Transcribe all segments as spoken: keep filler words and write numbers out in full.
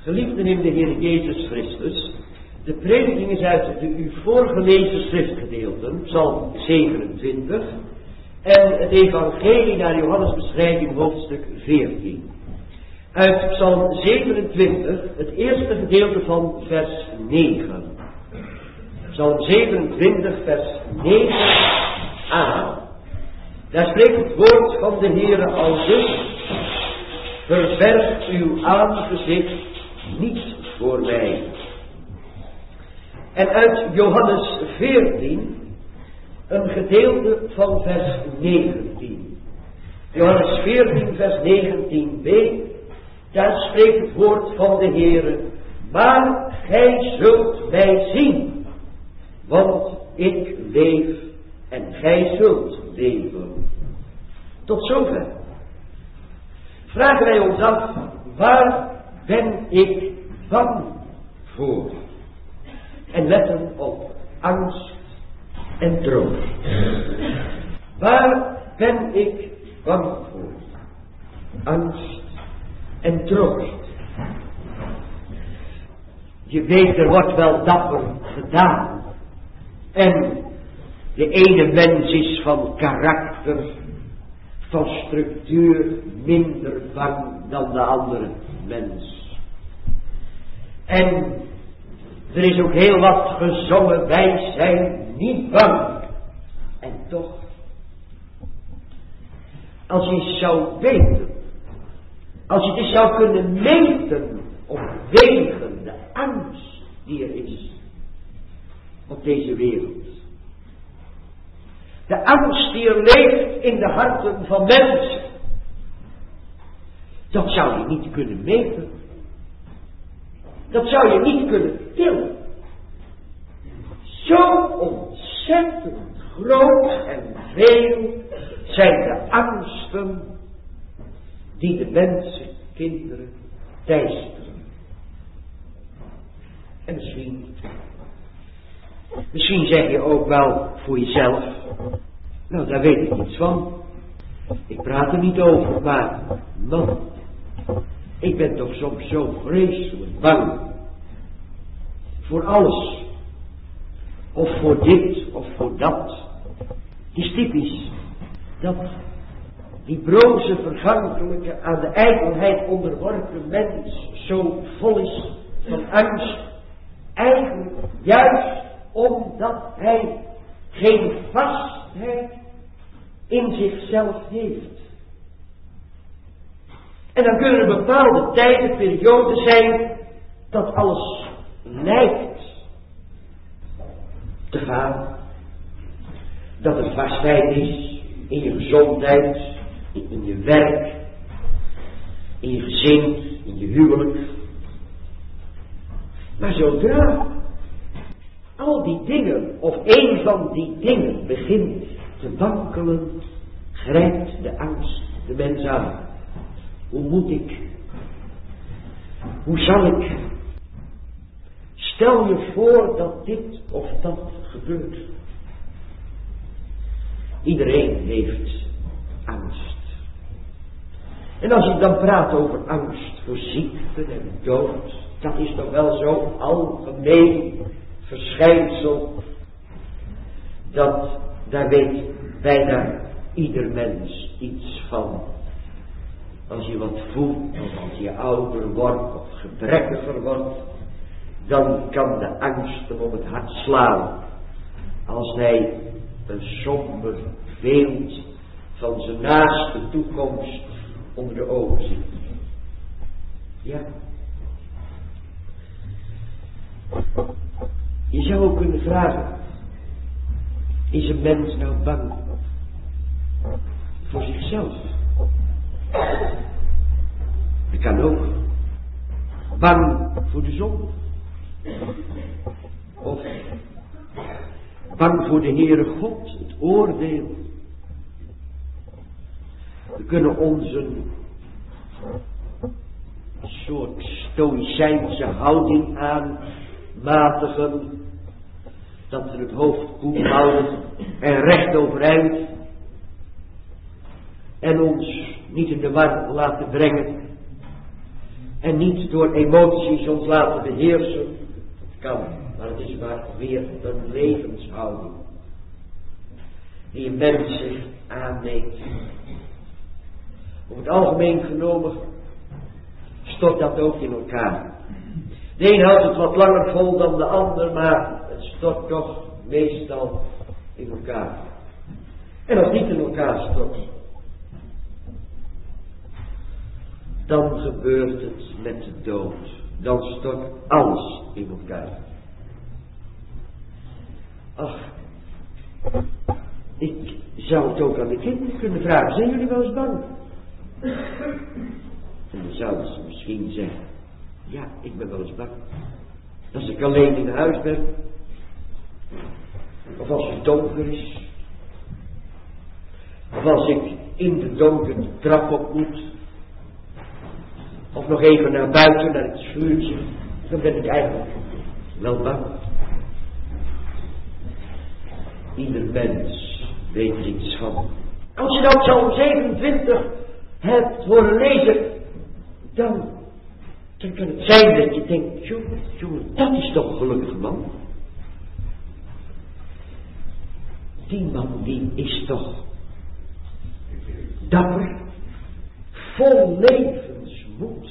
Geliefden in de Heer Jezus Christus, de prediking is uit de u voorgelezen schriftgedeelten, Psalm zevenentwintig, en het evangelie naar Johannes beschrijving hoofdstuk veertien. Uit Psalm zevenentwintig, het eerste gedeelte van vers negen. Psalm zevenentwintig, vers negen a. Daar spreekt het woord van de Heere aldus: verberg uw aangezicht niet voor mij. En uit Johannes veertien, een gedeelte van vers negentien. Johannes veertien, vers negentien b. Daar spreekt het woord van de Heere: maar gij zult mij zien, want ik leef en gij zult leven. Tot zover. Vragen wij ons af, waar ben ik bang voor? En letten op angst en troost. Waar ben ik bang voor? Angst en troost. Je weet, er wordt wel dapper gedaan. En de ene mens is van karakter, van structuur minder bang dan de andere mens. En er is ook heel wat gezongen, wij zijn niet bang. En toch, als je zou weten, als je dus zou kunnen meten of wegen de angst die er is op deze wereld. De angst die er leeft in de harten van mensen. Dat zou je niet kunnen meten. Dat zou je niet kunnen tillen. Zo ontzettend groot en veel zijn de angsten die de mensen, kinderen, teisteren. En misschien, misschien zeg je ook wel voor jezelf: nou, daar weet ik niets van. Ik praat er niet over, maar man, ik ben toch soms zo vreselijk bang. Voor alles. Of voor dit, of voor dat. Het is typisch dat die broze, vergankelijke, aan de ijdelheid onderworpen mens zo vol is van angst. Eigenlijk juist omdat hij geen vastheid in zichzelf heeft. En dan kunnen er bepaalde tijden, perioden zijn, dat alles lijkt te gaan. Dat er vastheid is in je gezondheid, in je werk, in je gezin, in je huwelijk. Maar zodra al die dingen, of één van die dingen begint te wankelen, grijpt de angst de mens aan. Hoe moet ik? Hoe zal ik? Stel je voor dat dit of dat gebeurt. Iedereen heeft angst. En als je dan praat over angst voor ziekte en dood, dat is toch wel zo'n algemeen verschijnsel, dat daar weet bijna ieder mens iets van. Als je wat voelt, of als je ouder wordt, of gebrekkiger wordt, dan kan de angst hem om het hart slaan. Als hij een somber beeld van zijn naaste toekomst onder de ogen ziet. Ja. Je zou ook kunnen vragen: is een mens nou bang voor zichzelf? Dat kan ook. Bang voor de zon. Of bang voor de Heere God, het oordeel. We kunnen ons een soort stoïcijnse houding aanmatigen, dat we het hoofd koel houden en recht overeind en ons niet in de war laten brengen En niet door emoties ons laten beheersen. Het kan, maar het is maar weer een levenshouding. Die een mens zich aanneemt. Op het algemeen genomen stort dat ook in elkaar. De een houdt het wat langer vol dan de ander, maar het stort toch meestal in elkaar. En als het niet in elkaar stort, dan gebeurt het met de dood. Dan stort alles in elkaar. Ach, ik zou het ook aan de kinderen kunnen vragen. Zijn jullie wel eens bang? En dan zouden ze misschien zeggen, ja, ik ben wel eens bang. Als ik alleen in huis ben. Of als het donker is. Of als ik in de donker de trap op moet. Of nog even naar buiten, naar het schuurtje. Dan ben ik eigenlijk wel bang. Ieder mens weet er iets van. Als je nou Psalm zevenentwintig hebt horen lezen, dan, dan kan het zijn dat je denkt, jongen, jongen, dat is toch een gelukkige man. Die man, die is toch dapper, vol levensmoed.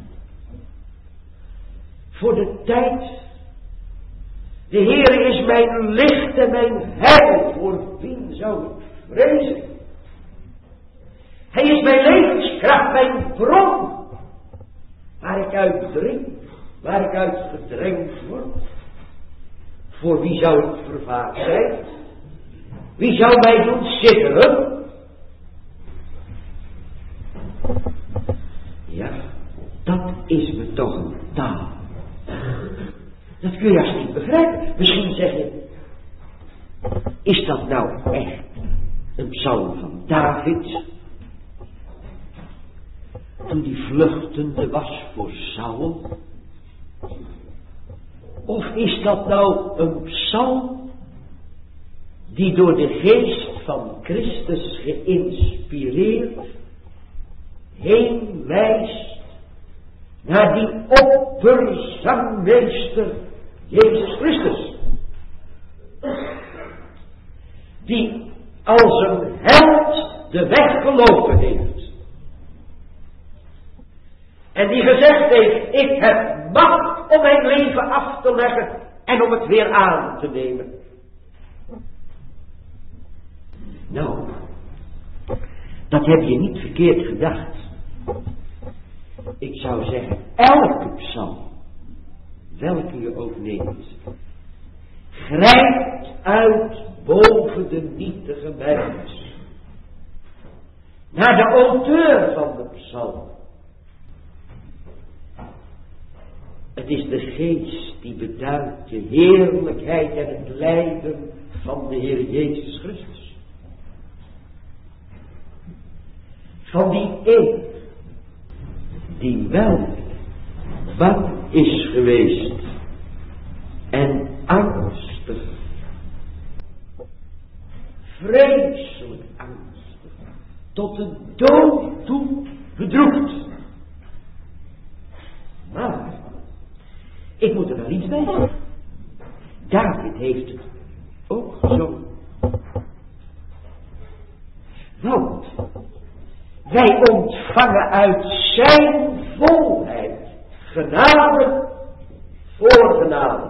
Voor de tijd, de Heer is mijn licht en mijn heil, voor wien zou ik vrezen? Hij is mijn levenskracht, mijn bron, waar ik uit drink, waar ik uit gedrenkt word. Voor wie zou ik vervaard zijn? Wie zou mij doen sidderen? Ja, dat is me toch een taal. Dat kun je als niet begrijpen. Misschien zeg je, is dat nou echt een psalm van David? Toen die vluchtende was voor Saul? Of is dat nou een psalm die door de geest van Christus geïnspireerd heen wijst naar die opperzangmeester Jezus Christus, die als een held de weg gelopen heeft en die gezegd heeft, ik heb macht om mijn leven af te leggen en om het weer aan te nemen. Nou, dat heb je niet verkeerd gedacht. Ik zou zeggen, elke psalm, welke je ook neemt, grijpt uit boven de nietige mens naar de auteur van de psalm. Het is de geest die beduidt de heerlijkheid en het lijden van de Heer Jezus Christus. Van die een die wel bang is geweest en angstig, vreselijk angstig, tot de dood toe bedroefd. Maar ik moet er wel iets bij zeggen. David heeft het ook zo. Want wij ontvangen uit zijn volheid genade voor genade.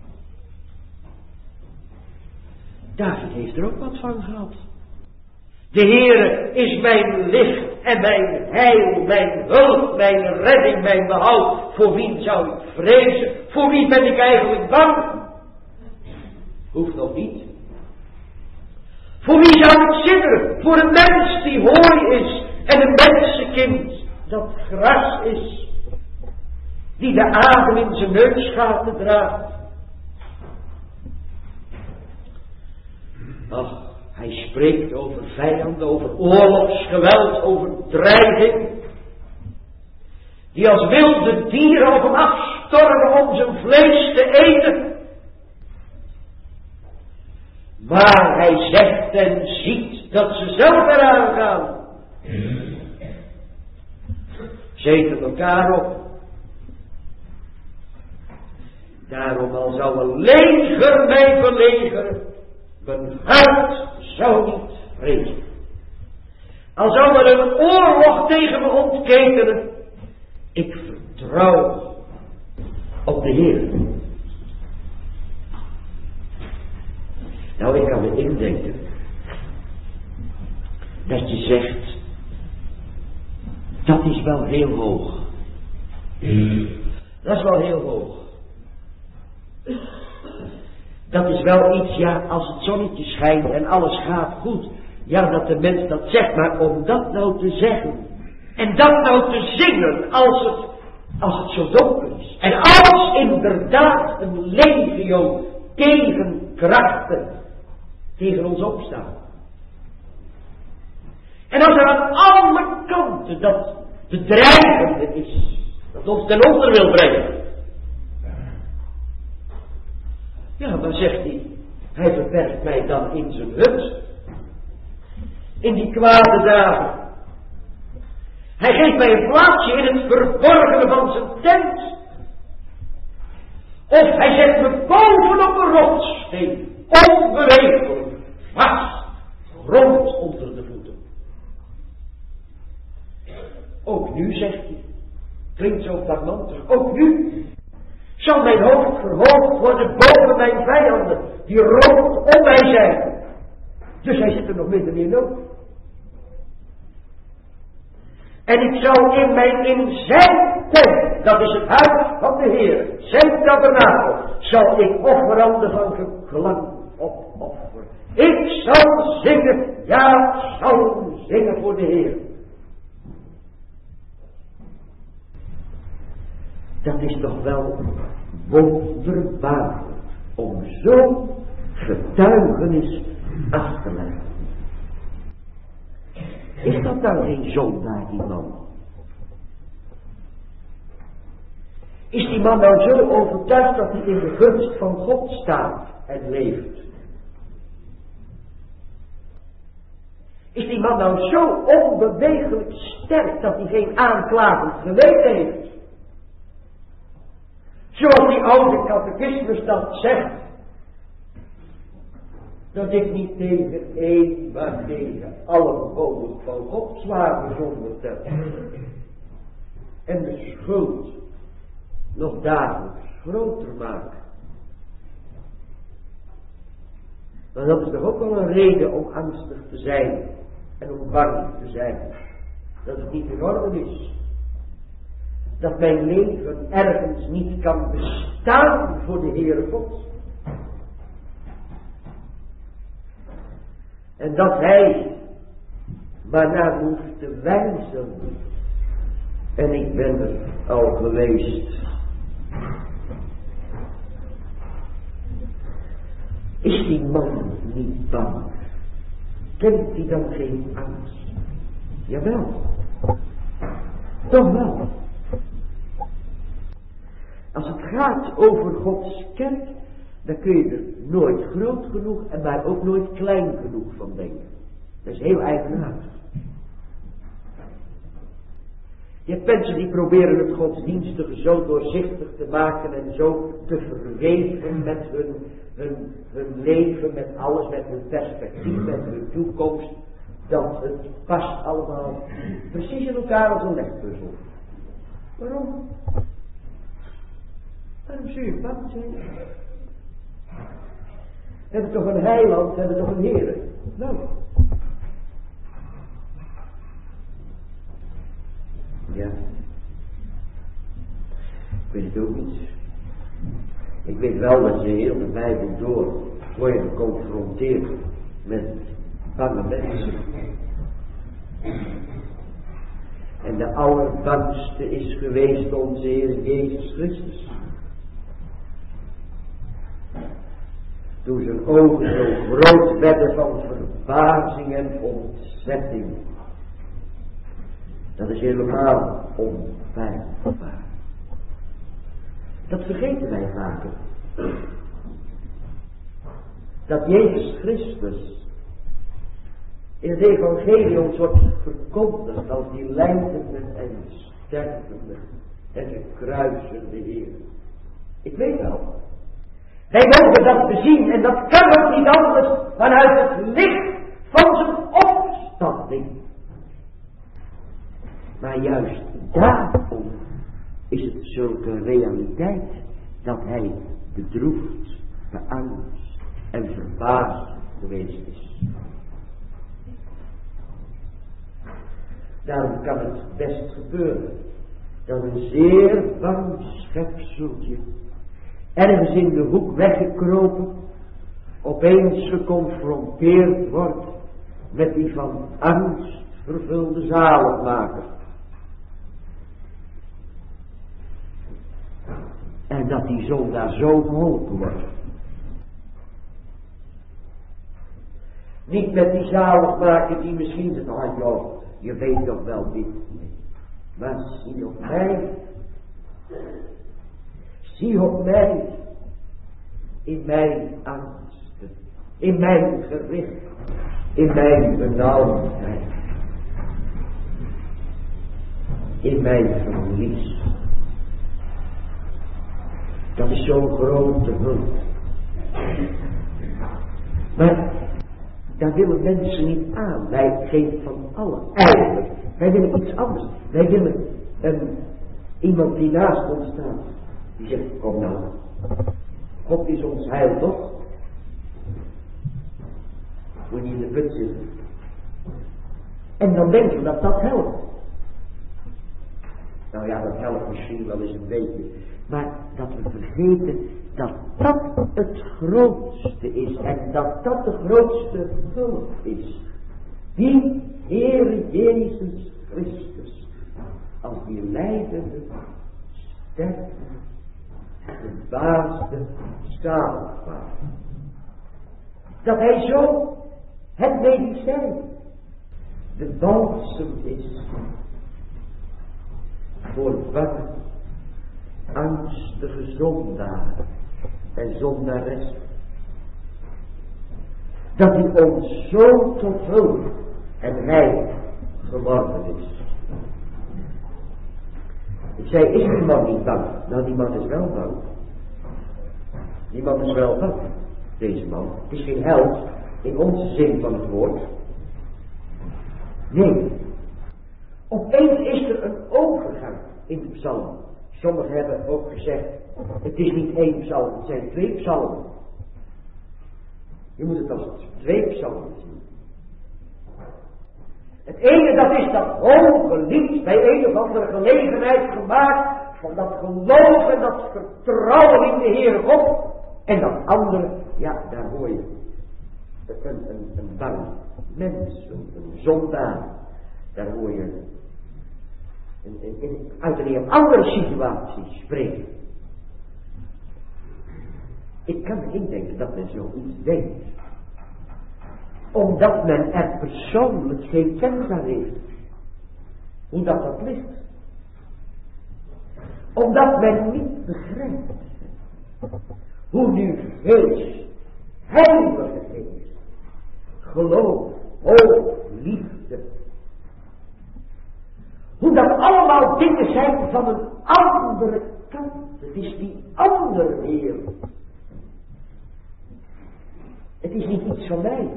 David heeft er ook wat van gehad. De Heere is mijn licht en mijn heil, mijn hulp, mijn redding, mijn behoud. Voor wie zou ik vrezen? Voor wie ben ik eigenlijk bang? Hoeft nog niet. Voor wie zou ik sidderen? Voor een mens die hooi is en een mensenkind dat gras is, die de adem in zijn neusgaten draagt. Ach, hij spreekt over vijanden, over oorlogsgeweld, over dreiging, die als wilde dieren op hem afstormen om zijn vlees te eten. Maar hij zegt en ziet dat ze zelf eraan gaan. Ze eten elkaar op Daarom al zou een leger mij belegeren, mijn hart zou niet vrezen. Al zou er een oorlog tegen me ontketenen, ik vertrouw op de Heer. Nou, ik kan me indenken dat je zegt, dat is wel heel hoog. Dat is wel heel hoog. Dat is wel iets, ja, als het zonnetje schijnt en alles gaat goed. Ja, dat de mens dat zegt, maar om dat nou te zeggen. En dat nou te zingen als het, als het zo donker is. En als inderdaad een legio tegenkrachten tegen ons opstaan. En als er aan alle kanten dat bedreigende is, dat ons ten onder wil brengen. Ja, maar zegt hij, hij verbergt mij dan in zijn hut. In die kwade dagen. Hij geeft mij een plaatsje in het verborgene van zijn tent. Of hij zet me bovenop een rotssteen, onbewegelijk, vast, grond onder de voeten. Ook nu, zegt hij, klinkt zo parmantig, ook nu zal mijn hoofd verhoogd worden boven mijn vijanden, die rondom mij zijn. Dus hij zit er nog midden in nood. En ik zal in mijn, in zijn tent, dat is het huis van de Heer, zijn tabernakel, zal ik offeranden van geklank opofferen. Ik zal zingen, ja, zal zingen voor de Heer. Dat is toch wel wonderbaarlijk om zo'n getuigenis af te leggen. Is dat dan geen zondaar, die man? Is die man nou zo overtuigd dat hij in de gunst van God staat en leeft? Is die man nou zo onbewegelijk sterk dat hij geen aanklagend geweten heeft? Zoals die oude catechismus dat zegt. Dat ik niet tegen één, maar tegen alle boden van God zwaar bezonderd heb. En de schuld nog dagelijks groter maken. Maar dat is toch ook wel een reden om angstig te zijn. En om bang te zijn. Dat het niet in orde is. Dat mijn leven ergens niet kan bestaan voor de Heere God. En dat Hij maar naar hoeft te wijzen. En ik ben er al geweest. Is die man niet bang? Kent hij dan geen angst? Jawel. Toch wel. Als het gaat over Gods kerk, dan kun je er nooit groot genoeg en maar ook nooit klein genoeg van denken. Dat is heel eigenaardig. Je hebt mensen die proberen het godsdienstige zo doorzichtig te maken en zo te verweven met hun, hun, hun leven, met alles, met hun perspectief, met hun toekomst, dat het past allemaal precies in elkaar als een legpuzzel. Waarom? Waarom zul je bang zijn? We hebben toch een heiland, we hebben toch een Heer. Nou. Ja. Ik weet het ook niet. Ik weet wel dat je heel de Bijbel door word je geconfronteerd met bange mensen. En de allerbangste is geweest onze Heer Jezus Christus. Toen zijn ogen zo groot werden van verbazing en ontzetting. Dat is helemaal onfeilbaar. Dat vergeten wij vaker. Dat Jezus Christus in het evangelie ons wordt verkondigd als die lijdende en stervende en gekruisende Heer. Ik weet wel. Wij mogen dat bezien en dat kan ook niet anders vanuit het licht van zijn opstanding. Maar juist daarom is het zulke realiteit dat hij bedroefd, beangst en verbaasd geweest is. Daarom kan het best gebeuren dat een zeer bang schepseltje, ergens in de hoek weggekropen, opeens geconfronteerd wordt met die van angst vervulde zaligmaker. En dat die zondaar zo geholpen wordt. Niet met die zaligmaker die misschien zegt, oh joh, je weet toch wel dit. Maar zie op mij. Zie op mij. In mijn angsten. In mijn gericht. In mijn benauwdheid. In mijn verlies. Dat is zo'n grote hulp. Maar daar willen mensen niet aan. Wij geven van alle. Eigenlijk. Wij willen iets anders. Wij willen een, iemand die naast ons staat. Die zegt, kom nou. God is ons heil toch? Moet je in de put zitten. En dan denken we dat dat helpt. Nou ja, dat helpt misschien wel eens een beetje. Maar dat we vergeten dat dat het grootste is. En dat dat de grootste hulp is. Die Heere Jezus Christus. Als die lijdende, sterke, verbaasde zaligmaker. Dat hij zo het medicijn, de balsem is. Voor bange, angstige zondaren en zondaressen. Dat hij ons zo tot hulp en rein geworden is. Ik zei, is die man niet bang? Nou, die man is wel bang. Die man is wel bang. Deze man. Het is geen held in onze zin van het woord. Nee. Opeens is er een overgang in de psalm. Sommigen hebben ook gezegd, het is niet één psalm, het zijn twee psalmen. Je moet het als twee psalmen zien. Het ene dat is dat hoge lied bij een of andere gelegenheid gemaakt van dat geloof en dat vertrouwen in de Heere God. En dat andere, ja, daar hoor je een, een, een bang mens, een, een zondaar. Daar hoor je een, een, een, uit een heel andere situatie spreken. Ik kan me indenken dat men zoiets denkt. Omdat men er persoonlijk geen kennis aan heeft. Hoe dat dat ligt. Omdat men niet begrijpt. Hoe nu geest, heilige geest, geloof, hoop, liefde. Hoe dat allemaal dingen zijn van een andere kant. Het is die andere wereld. Het is niet iets van mij.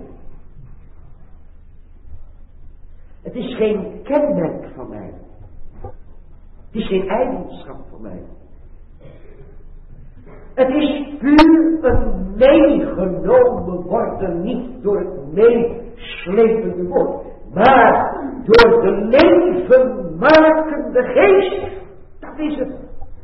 Het is geen kenmerk van mij. Het is geen eigenschap van mij. Het is puur een meegenomen worden, niet door het meeslepende woord, maar door de levenmakende geest. Dat is het.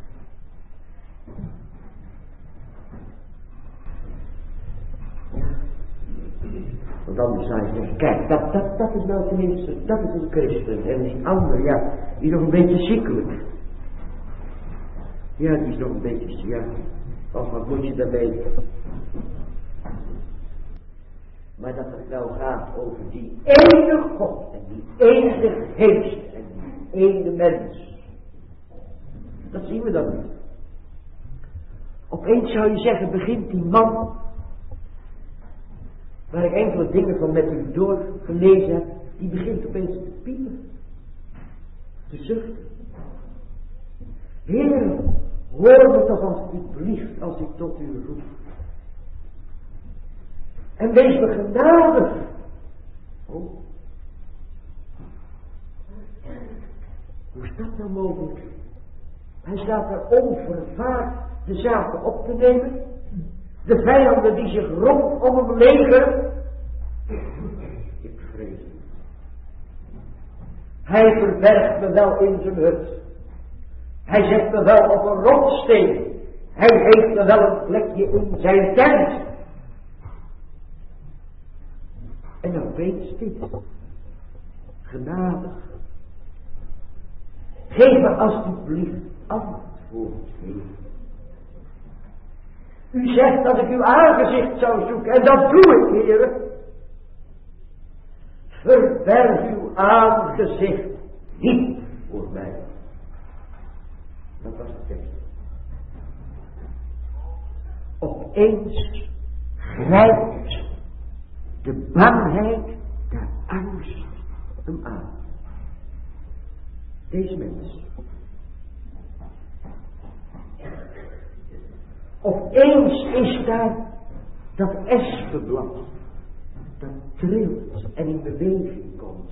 Want anders zou je zeggen, kijk, dat, dat, dat is nou tenminste, dat is een christen. En die andere, ja, die is nog een beetje ziekelijk. Ja, die is nog een beetje, ja, of wat moet je daarmee? Maar dat het wel gaat over die ene God en die ene geest en die ene mens. Dat zien we dan niet. Opeens zou je zeggen, begint die man, waar ik enkele dingen van met u doorgelezen heb, die begint opeens te piepen. Te zuchten. Heer, hoor me toch alsjeblieft als ik tot u roep. En wees me genadig. Oh. Hoe is dat nou mogelijk? Hij staat er onvervaard de zaken op te nemen. De vijanden die zich rondom hem legeren. Ik vrees hem. Hij verbergt me wel in zijn hut. Hij zet me wel op een rotsteen. Hij heeft me wel een plekje in zijn tent. En dan weet dit. Genadig. Geef me alsjeblieft antwoord, Heer. U zegt dat ik uw aangezicht zou zoeken. En dat doe ik, Heer. Verberg uw aangezicht niet voor mij. Dat was het tekst. Opeens grijpt de bangheid, de angst hem aan. Deze mens. Opeens is daar dat espenblad dat trilt en in beweging komt.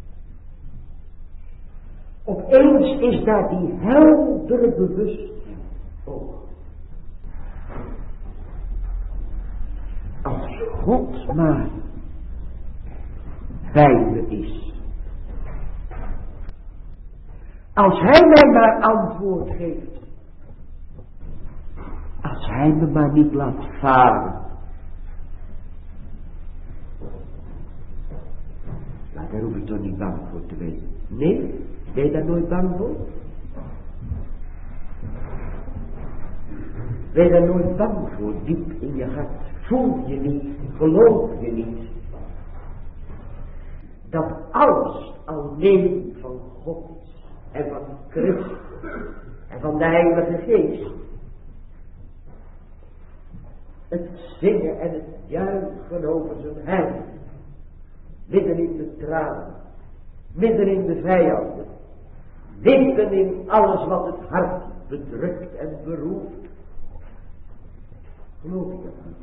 Opeens is daar die heldere bewustzijn ook. Als God maar bij me is. Als hij mij maar antwoord geeft. Als hij me maar niet laat varen. Maar daar hoef ik toch niet bang voor te wezen. Nee, ben je daar nooit bang voor? Ben je daar nooit bang voor, diep in je hart? Voel je niet, geloof je niet, dat alles alleen van God is, en van Christus, en van de Heilige Geest. Het zingen en het juichen over zijn heil, midden in de tranen, midden in de vijanden, midden in alles wat het hart bedrukt en beroert. Geloof je dat niet?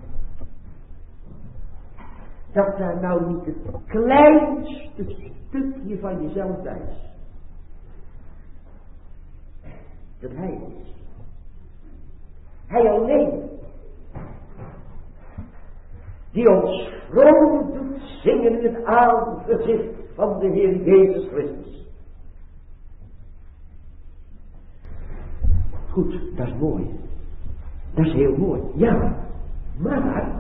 Dat daar nou niet het kleinste stukje van jezelf bij is. Dat hij is. Hij alleen. Die ons vroom doet zingen in het aangezicht van de Heer Jezus Christus. Goed, dat is mooi. Dat is heel mooi. Ja, maar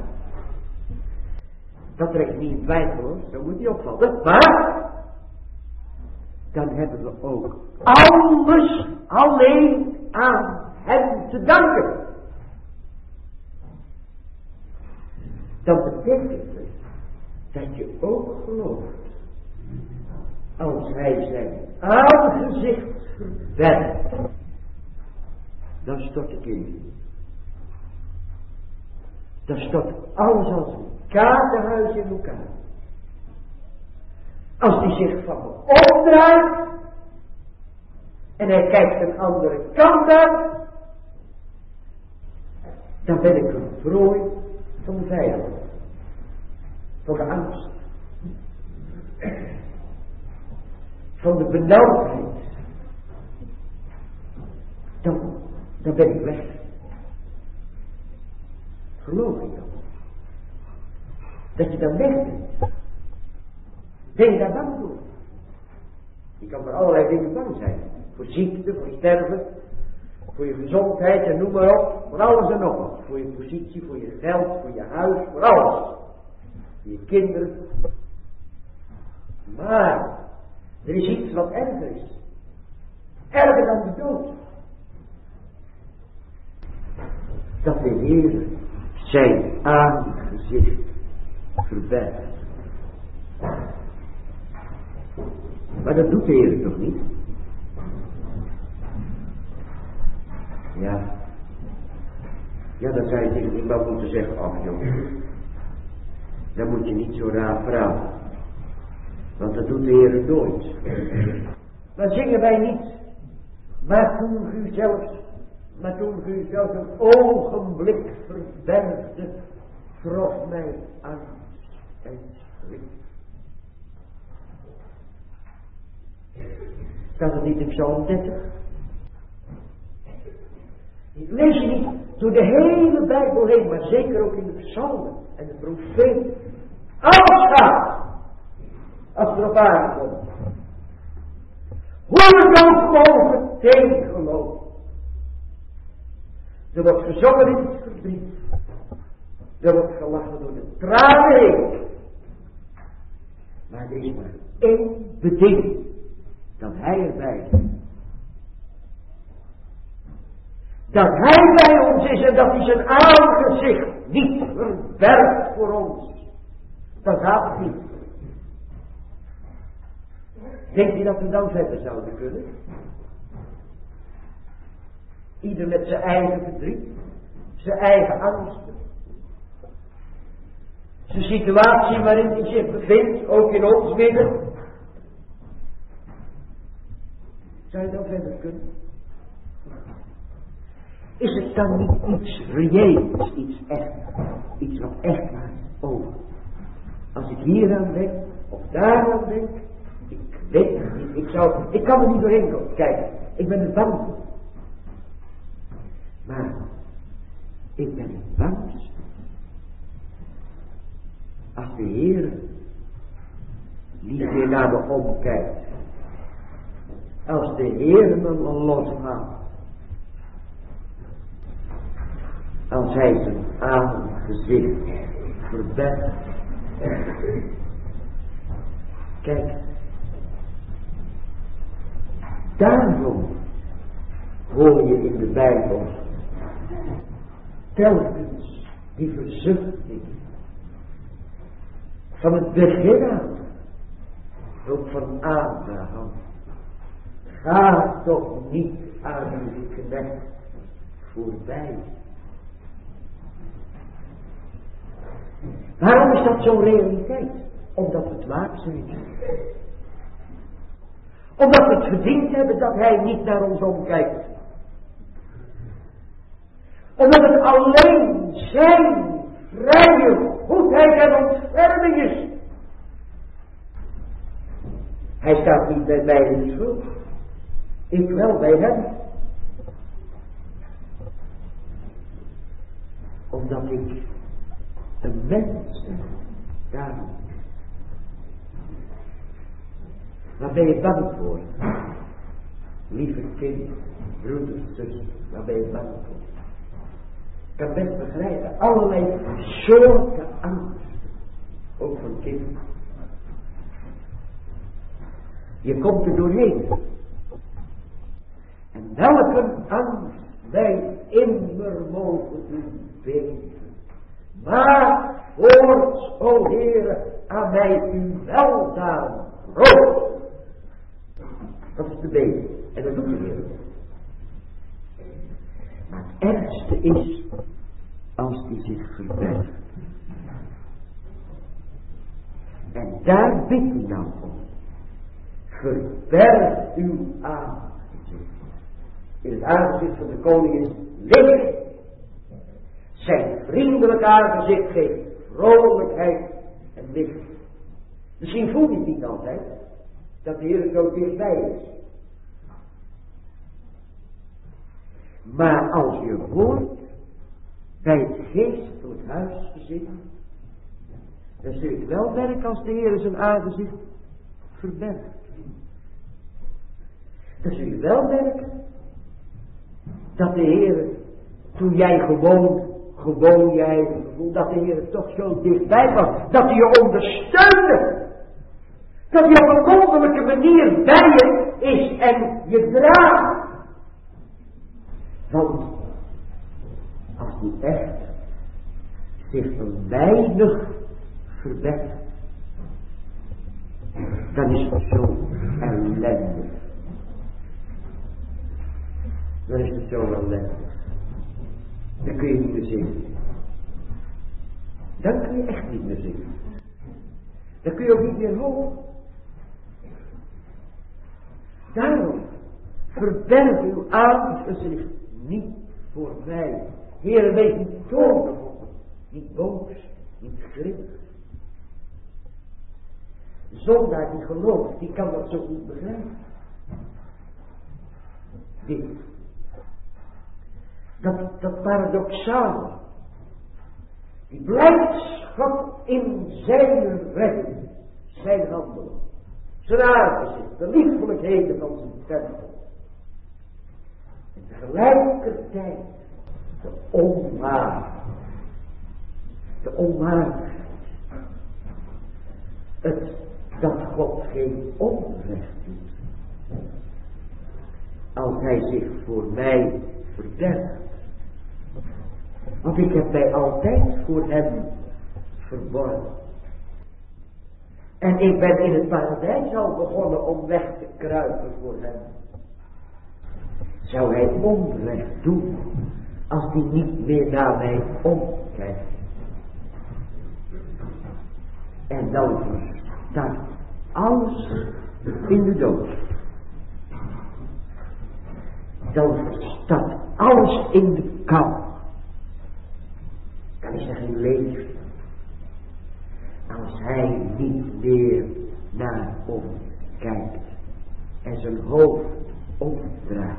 dat trekt niet in twijfel hoor, zo moet je opvallen. Maar dan hebben we ook alles alleen aan hem te danken. Dat betekent dat je ook gelooft. Als hij zijn aangezicht verbergt, dan stort ik in. Dan stort alles als een kaartenhuis in elkaar. Als hij zich van me opdraait en hij kijkt een andere kant uit, dan ben ik een prooi van de vijand, van de angst, van de benauwdheid. Dan, dan ben ik weg. Geloof ik dat? Dat je dan weg bent. Ben je daar bang voor? Je kan voor allerlei dingen bang zijn. Voor ziekte, voor sterven, voor je gezondheid en noem maar op. Voor alles en nog wat. Voor je positie, voor je geld, voor je huis, voor alles. Voor je kinderen. Maar er is iets wat erger is. Erger dan de dood. Dat de Heer zijn aangezicht verbergt. Maar dat doet de Heer toch niet? Ja. Ja, dan zou je tegen iemand moeten zeggen, ach jongen, dan moet je niet zo raar praten. Want dat doet de Heer nooit. Maar zingen wij niet, maar toen u zelfs, maar toen u zelfs een ogenblik verbergde trof mij angst en schrik. Staat het niet in Psalm dertig? Lees je niet door de hele Bijbel heen, maar zeker ook in de psalmen en de profeten. Alles gaat als het erop aankomt. Hoe we ook mogen tegengeloven. Er wordt gezongen in het verdriet. Er wordt gelachen door de tranen heen. Maar er is maar één beding. Dat hij erbij is. Dat hij bij ons is en dat hij zijn aangezicht niet verbergt voor ons. Dat gaat niet. Denk je dat we dan verder zouden kunnen? Ieder met zijn eigen verdriet, zijn eigen angsten. Zijn situatie waarin hij zich bevindt, ook in ons midden. Zou je dan verder kunnen? Is het dan niet iets reëels, iets echt, iets wat echt waar is? Oh, als ik hier aan denk, of daar aan denk, ik weet het niet, ik zou, ik kan er niet doorheen komen. Kijk, ik ben er bang voor. Maar, ik ben het bangst als de Heer niet meer naar me omkijkt. Als de Heer me losmaakt. Als hij zijn aangezicht verbergt. Kijk. Daarom hoor je in de Bijbel telkens die verzuchting van het begin aan. Ook van Abraham. Ga toch niet aan uw knecht voorbij. Waarom is dat zo'n realiteit? Omdat we het waard zijn. Omdat we het verdiend hebben dat hij niet naar ons omkijkt. Omdat het alleen zijn vrije goedheid en ontferming is. Hij staat niet bij mij in de schuld. Ik wel bij hem. Omdat ik een mens ben. Daarom. Waar ben je bang voor? Lieve kind, broeder, zus, waar ben je bang voor? Ik kan best begrijpen, allerlei soorten angst. Ook van kinderen. Je komt er doorheen. En welke angst wij immer mogen doen beven. Maak voort, o Heere, aan mij uw weldaan groot. Dat is de beden. En dat doet de Heer. Maar het ergste is als die zich verbergt. En daar bid ik nou om. Verberg uw aangezicht. In het aangezicht van de koning is licht. Zijn vriendelijk aangezicht geeft vrolijkheid en licht. Misschien voel je het niet altijd. Dat de Heer zo dichtbij is. Maar als je hoort bij het geestelijk huisgezin, dan zul je het wel merken als de Heer zijn aangezicht verbergt. Dan zul je wel merken dat de Heer, toen jij gewoon, gewoon jij gevoel, dat de Heer toch zo dichtbij was, dat hij je ondersteunde. Dat hij op een wonderlijke manier bij je is en je draagt. Want als die echt zich een weinig verbergt, dan is het zo ellendig. Dan is het zo ellendig. Dan kun je niet meer zingen. Dan kun je echt niet meer zingen. Dan kun je ook niet meer horen. Daarom verberg uw aangezicht niet voor mij. Heere, wees niet toornig op me, niet boos. niet grimmig. De zondaar die gelooft, die kan dat zo niet begrijpen. Dit. Dat, dat paradoxale. Die blijdschap in zijn redding, zijn handelen, zijn aangezicht, de liefelijkheden van zijn tempel. En tegelijkertijd de onwaarheid. De onwaardigheid. Het dat God geen onrecht doet. Als hij zich voor mij verbergt. Want ik heb mij altijd voor hem verborgen. En ik ben in het paradijs al begonnen om weg te kruipen voor hem. Zou hij onrecht doen als hij niet meer naar mij omkijkt? En dan verstaat alles in de dood. Dan verstaat alles in de kou. Dan is er geen leven. Als hij niet meer naar ons kijkt en zijn hoofd omdraait.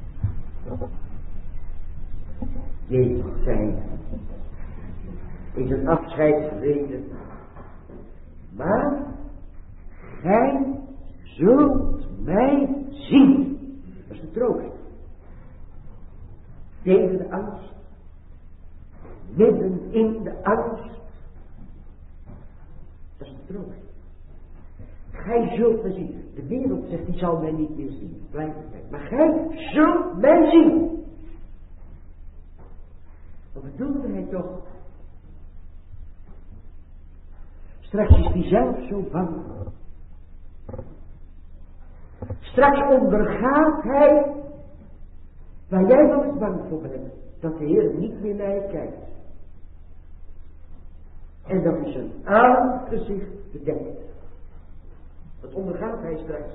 Jezus zei in zijn afscheidsrede: maar gij zult mij zien. Dat is de troost. Tegen de angst. Midden in de angst. Dat is de troost. Gij zult mij zien. De wereld zegt, die zal mij niet meer zien. Blijf erbij. Maar gij zult mij zien. Wat bedoelde hij toch? Straks is hij zelf zo bang. Straks ondergaat hij, waar jij wel eens bang voor bent, dat de Heer niet meer naar je kijkt. En dat is zijn aangezicht bedekt. Dat ondergaat hij straks.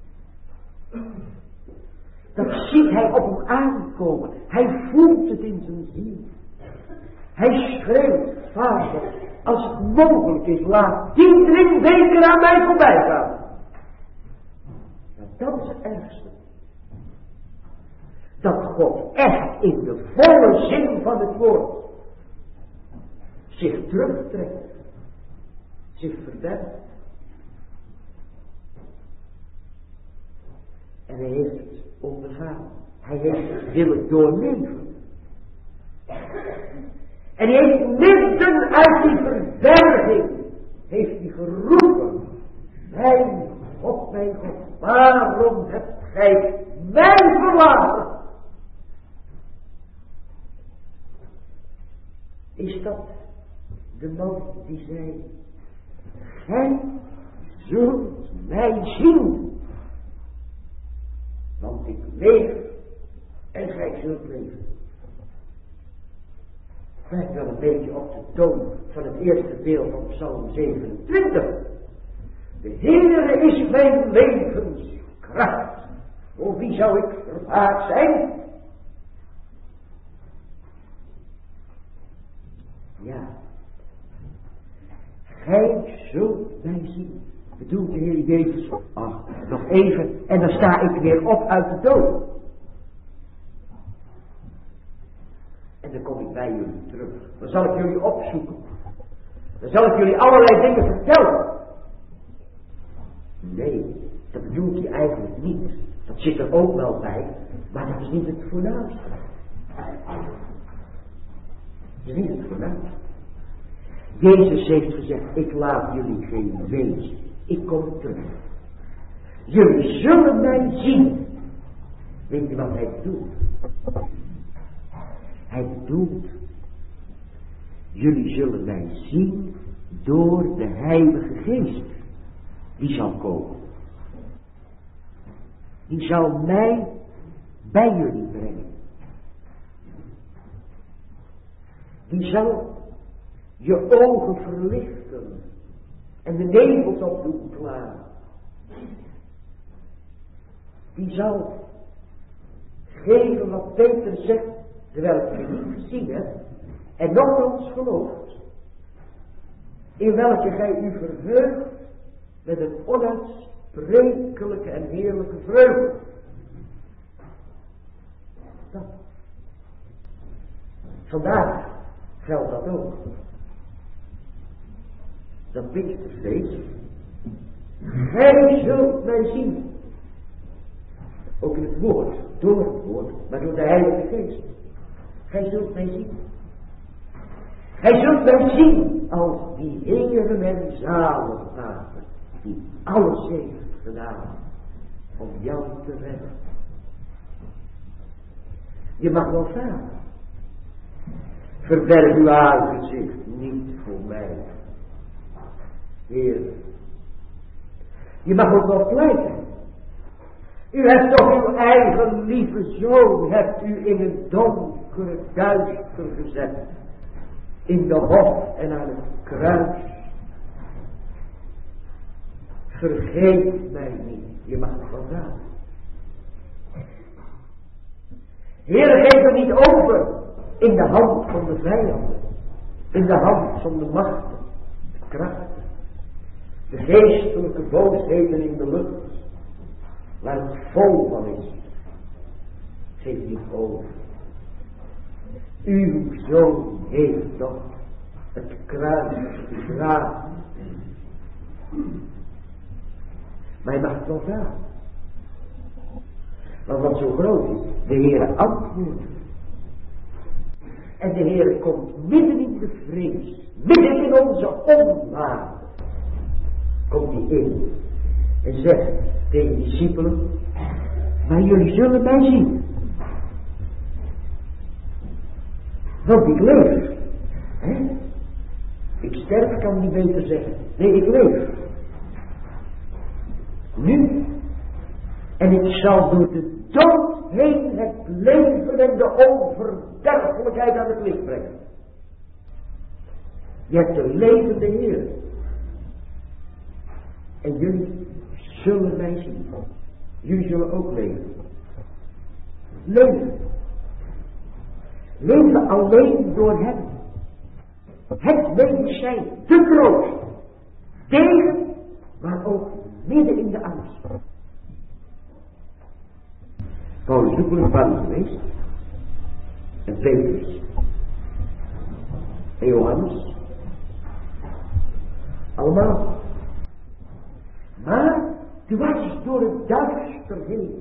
Dat ziet hij op hem aankomen. Hij voelt het in zijn ziel. Hij schreeuwt: Vader, als het mogelijk is, laat die drinkbeker aan mij voorbij gaan. Maar dat is het ergste. Dat God echt in de volle zin van het woord zich terugtrekt. Zich verbergt. En hij heeft het ondergaan. Hij heeft het willen doorleven. En hij heeft midden uit die verberging, heeft hij geroepen: mijn God, mijn God, waarom hebt gij mij verlaten? Is dat de man die zei: gij zult mij zien, want ik leef en gij zult leven. Lijkt wel een beetje op de toon van het eerste deel van Psalm zevenentwintig. De Heere is mijn levenskracht. Voor wie zou ik vervaard zijn? Ja. Gij zult mij zien. Bedoelt de Heer Jezus. Ach, nog even en dan sta ik weer op uit de dood. En dan kom ik bij jullie terug. Dan zal ik jullie opzoeken. Dan zal ik jullie allerlei dingen vertellen. Nee, dat bedoelt hij eigenlijk niet. Dat zit er ook wel bij. Maar dat is niet het voornaamste. Dat is niet het voornaamste. Jezus heeft gezegd: ik laat jullie geen wees. Ik kom terug. Jullie zullen mij zien. Weet je wat hij doet? Hij bedoelt: jullie zullen mij zien door de Heilige Geest. Die zal komen. Die zal mij bij jullie brengen. Die zal je ogen verlichten en de nevels op doen klaren. Die zal geven wat Peter zegt, terwijl ik je niet gezien heb en nogmaals gelooft. in welke gij u verheugt met een onuitsprekelijke en heerlijke vreugde. Dat. Vandaag geldt dat ook. Dat Pinksterfeest. Gij zult mij zien. Ook in het woord, door het woord, maar door de Heilige Geest. Gij zult mij zien. Gij zult mij zien als die Heere en zaligmaker, die alles heeft gedaan om jou te redden. Je mag wel vragen. Verberg uw aangezicht niet voor mij. Heer. Je mag ook wel pleiten. U hebt toch uw eigen lieve zoon, hebt u in het donkere duister gezet. In de hof en aan het kruis. Vergeet mij niet. Je mag het wel vragen. Heer, geef er niet over in de hand van de vijanden. In de hand van de machten. De krachten. De geestelijke boosheden in de lucht. Waar het vol van is. Geef niet over. Uw zoon heeft toch het kruis gedragen. Maar je mag het wel vragen. Want wat zo groot is, de Heere antwoordt. En de Heere komt midden in de vrees, midden in onze onwaarde, komt hij in en zegt tegen de discipelen, maar jullie zullen mij zien. Want ik leef. Hè? Ik sterf, kan niet beter zeggen. Nee, ik leef. Nu. En ik zal door de dood heen het leven en de onverderfelijkheid aan het licht brengen. Je hebt de levende Heer. En jullie zullen mij zien. Jullie zullen ook leven. Leven. Leven alleen door hem. Het medicijn, de troost. Tegen, maar ook midden in de angst. Paulus is ook een vader geweest. En Petrus. En Johannes. Allemaal. Maar dwars door het duister heen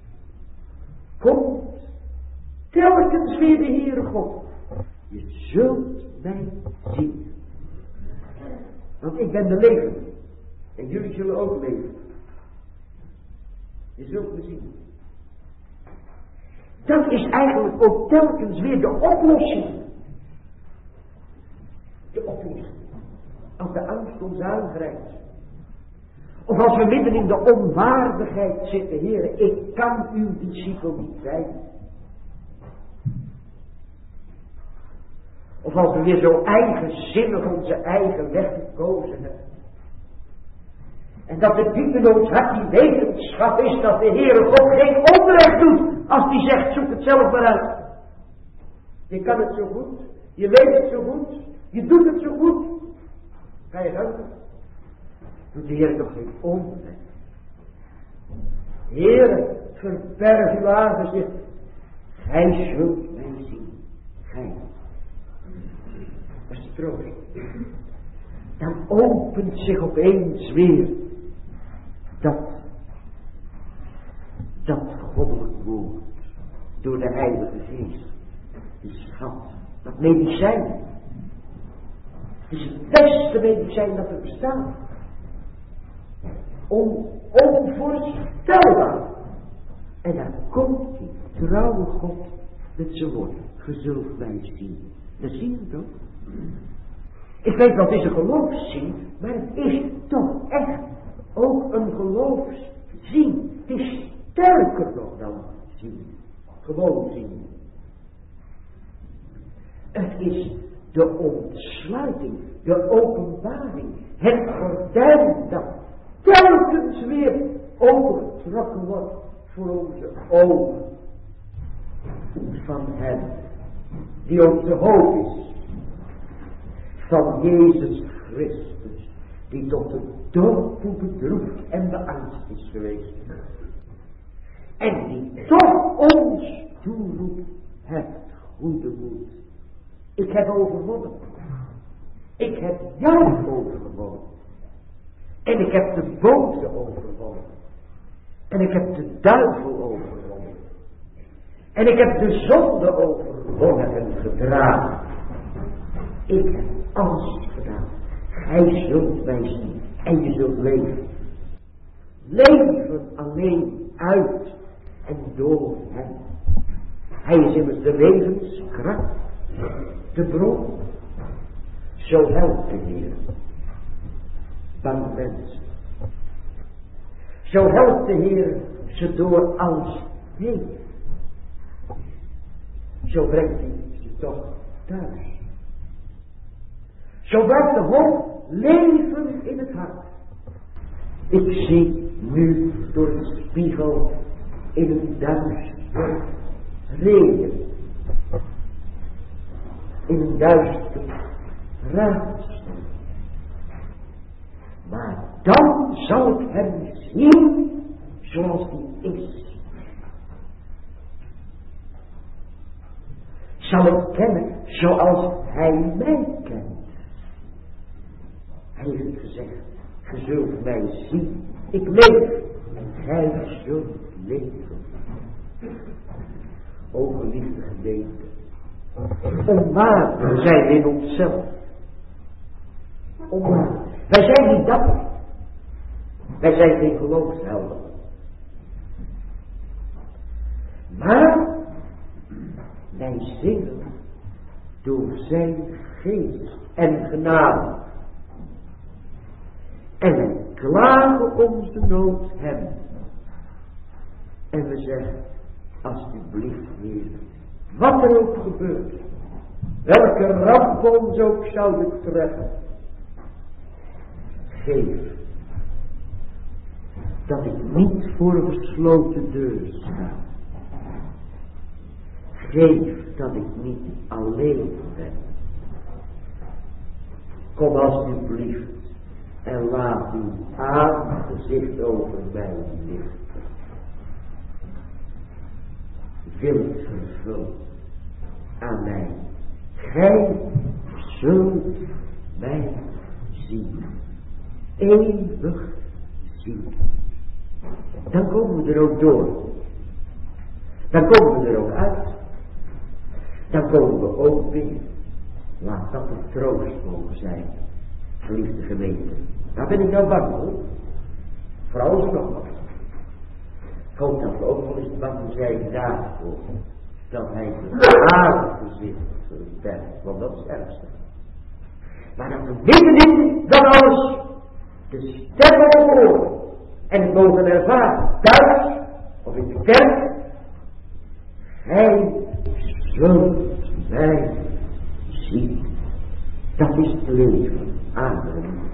komt telkens weer de Heere God. Je zult mij zien. Want ik ben de levende. En jullie zullen ook leven. Je zult me zien. Dat is eigenlijk ook telkens weer de oplossing. De oplossing. Als de angst ons aangrijpt. Of als we midden in de onwaardigheid zitten. Heere, ik kan uw discipel niet zijn. Of als we weer zo eigenzinnig onze eigen weg gekozen hebben. En dat het diep in ons hart die wetenschap is dat de Heere God geen onrecht doet. Als die zegt, zoek het zelf maar uit. Je kan het zo goed. Je weet het zo goed. Je doet het zo goed. Ga je helpen? Doet de Heer toch geen onrecht? Heere, verberg uw aangezicht. Gij zult mij zien. Gij. Dat is de troost. Dan opent zich opeens weer dat, dat goddelijk woord door de Heilige Geest. Die schat, dat medicijn. Het is het beste medicijn dat er bestaat. On, onvoorstelbaar. En dan komt die trouwe God met zijn woord. Ge zult mij zien. Dat zien we toch? Ik weet wat is een geloofszien, maar het is toch echt ook een geloofszien. Het is sterker nog dan zien. Gewoon zien. Het is de ontsluiting, de openbaring, het gordijn dat telkens weer overgetrokken wordt voor onze ogen. Van hem, die onze hoop is. Van Jezus Christus, die tot de dood toe bedroefd en beangst is geweest. En die toch ons toeroept, hebt goede moed. Ik heb overwonnen. Ik heb jou overwonnen. En ik heb de boze overwonnen. En ik heb de duivel overwonnen. En ik heb de zonde overwonnen en gedragen. Ik heb alles gedaan. Gij zult mij zien. En je zult leven. Leven alleen uit en door hem. Hij is immers de levenskracht. De bron. Zo helpt de Heer. Bange mensen. Zo helpt de Heer ze door alles heen. Zo brengt hij ze toch thuis. Zo blijft de hoop leven in het hart. Ik zie nu door de spiegel in een duister regen. In een duister raadsel. Maar dan zal ik hem zien zoals hij is. Zal ik kennen zoals hij mij kent. Hij heeft gezegd, ge zult mij zien. Ik leef en gij zult leven. O geliefde gemeente. Onwaar zijn we in onszelf. Onwaar. Wij zijn niet dapper. Wij zijn geen geloofshelden. Maar wij zingen door zijn geest en genade. En wij klagen onze nood hem. En we zeggen, alsjeblieft Heer, wat er ook gebeurt, welke ramp ons ook zouden treffen, geef dat ik niet voor een gesloten deur sta. Geef dat ik niet alleen ben. Kom alsjeblieft en laat uw aangezicht over mij lichten. Wilt vervuld aan mij. Gij zult mij zien. Eeuwig zien. Dan komen we er ook door. Dan komen we er ook uit. Dan komen we ook binnen. Laat dat een troost mogen zijn. Geliefde gemeente. Daar ben ik nou bang voor. Vooral zo nog wat. Ik hoop dat we ook wel eens bang zijn daarvoor. Dat hij zijn aangezicht verbergt. Want dat is het ergste. Maar dat we middenin dat alles de stemmen horen. En het mogen ervaren. Thuis of in de kerk. Hij zult mij zien. Dat is het leven. Amen.